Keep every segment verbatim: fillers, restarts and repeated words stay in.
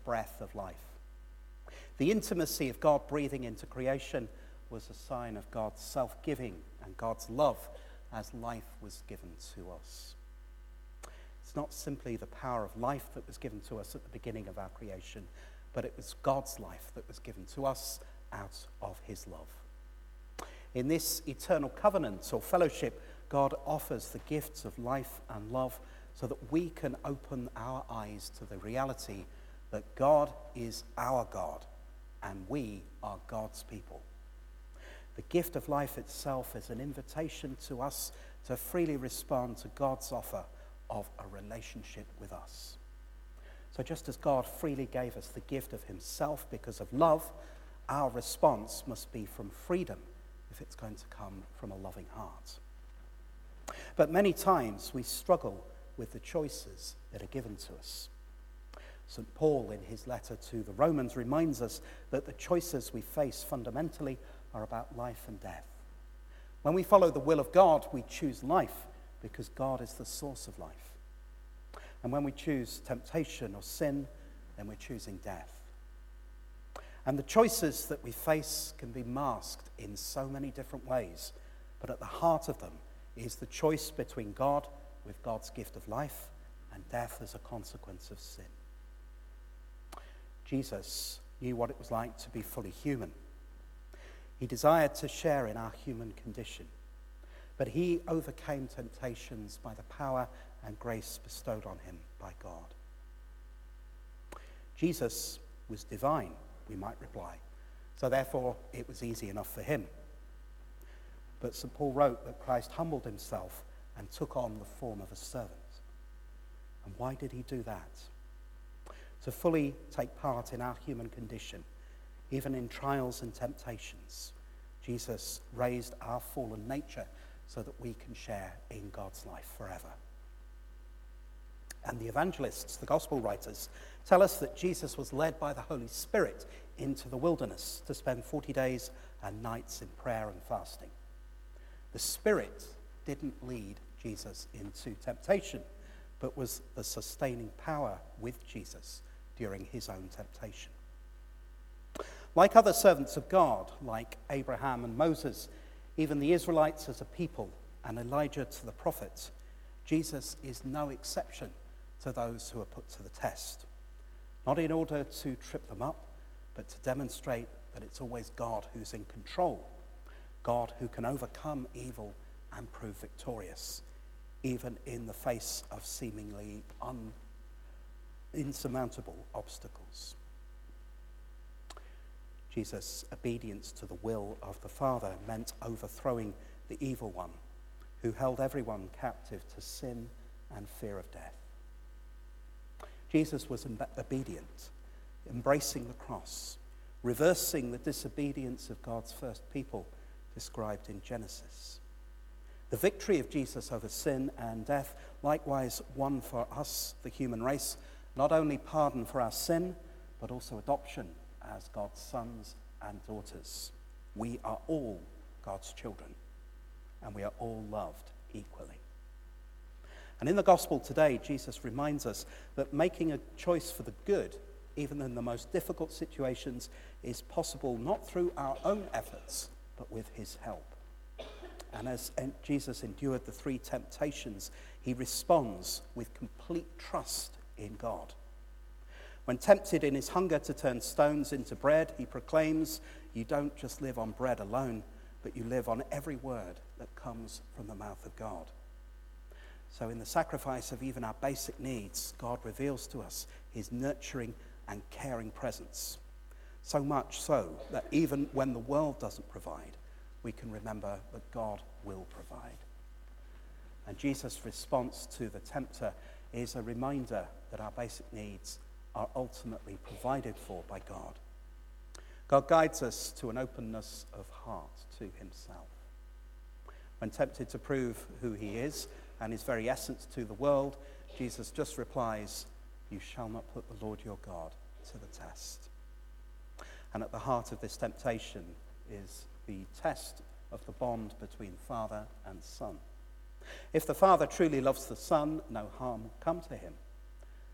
breath of life. The intimacy of God breathing into creation was a sign of God's self-giving and God's love as life was given to us. It's not simply the power of life that was given to us at the beginning of our creation, but it was God's life that was given to us out of his love. In this eternal covenant or fellowship, God offers the gifts of life and love so that we can open our eyes to the reality that God is our God and we are God's people. The gift of life itself is an invitation to us to freely respond to God's offer of a relationship with us. So just as God freely gave us the gift of himself because of love, our response must be from freedom if it's going to come from a loving heart. But many times we struggle with the choices that are given to us. Saint Paul, in his letter to the Romans, reminds us that the choices we face fundamentally are about life and death. When we follow the will of God, we choose life because God is the source of life. And when we choose temptation or sin, then we're choosing death. And the choices that we face can be masked in so many different ways, but at the heart of them is the choice between God with God's gift of life and death as a consequence of sin. Jesus knew what it was like to be fully human. He desired to share in our human condition, but he overcame temptations by the power and grace bestowed on him by God. Jesus was divine, we might reply, so therefore it was easy enough for him. But Saint Paul wrote that Christ humbled himself and took on the form of a servant. And why did he do that? To fully take part in our human condition, even in trials and temptations, Jesus raised our fallen nature so that we can share in God's life forever. And the evangelists, the gospel writers, tell us that Jesus was led by the Holy Spirit into the wilderness to spend forty days and nights in prayer and fasting. The Spirit didn't lead Jesus into temptation, but was the sustaining power with Jesus during his own temptation. Like other servants of God, like Abraham and Moses, even the Israelites as a people, and Elijah to the prophets, Jesus is no exception to those who are put to the test. Not in order to trip them up, but to demonstrate that it's always God who's in control, God who can overcome evil and prove victorious, even in the face of seemingly un- insurmountable obstacles. Jesus' obedience to the will of the Father meant overthrowing the evil one, who held everyone captive to sin and fear of death. Jesus was obedient, embracing the cross, reversing the disobedience of God's first people described in Genesis. The victory of Jesus over sin and death likewise won for us, the human race, not only pardon for our sin, but also adoption as God's sons and daughters. We are all God's children, and we are all loved equally. And in the gospel today, Jesus reminds us that making a choice for the good, even in the most difficult situations, is possible not through our own efforts, but with his help. And as Jesus endured the three temptations, he responds with complete trust in God. When tempted in his hunger to turn stones into bread, he proclaims, "You don't just live on bread alone, but you live on every word that comes from the mouth of God." So in the sacrifice of even our basic needs, God reveals to us his nurturing and caring presence. So much so that even when the world doesn't provide, we can remember that God will provide. And Jesus' response to the tempter is a reminder that our basic needs are ultimately provided for by God. God guides us to an openness of heart to himself. When tempted to prove who he is and his very essence to the world, Jesus just replies, "You shall not put the Lord your God to the test." And at the heart of this temptation is the test of the bond between Father and Son. If the Father truly loves the Son, no harm will come to him.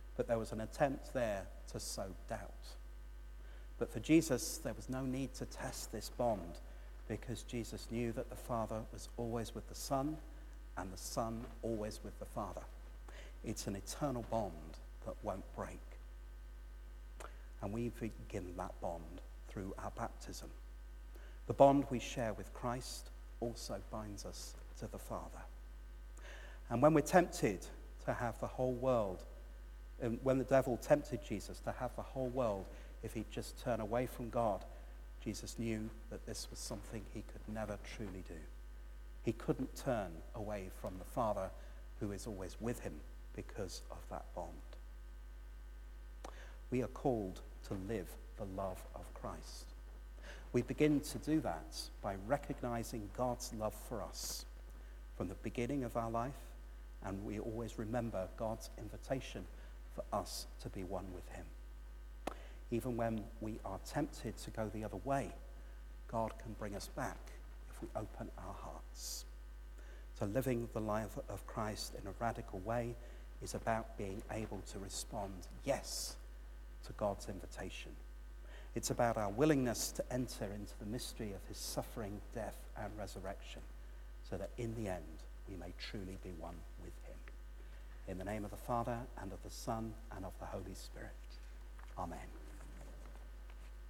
but there was an attempt there to sow doubt. But for Jesus, there was no need to test this bond, because Jesus knew that the Father was always with the Son, and the Son always with the Father. It's an eternal bond that won't break. And we begin that bond through our baptism. The bond we share with Christ also binds us to the Father. And when we're tempted to have the whole world, and when the devil tempted Jesus to have the whole world, if he'd just turn away from God, Jesus knew that this was something he could never truly do. He couldn't turn away from the Father, who is always with him, because of that bond. We are called to live the love of Christ. We begin to do that by recognizing God's love for us from the beginning of our life, and we always remember God's invitation for us to be one with him. Even when we are tempted to go the other way, God can bring us back if we open our hearts. So living the life of Christ in a radical way is about being able to respond yes to God's invitation. It's about our willingness to enter into the mystery of his suffering, death, and resurrection, so that in the end we may truly be one with him. In the name of the Father, and of the Son, and of the Holy Spirit. Amen.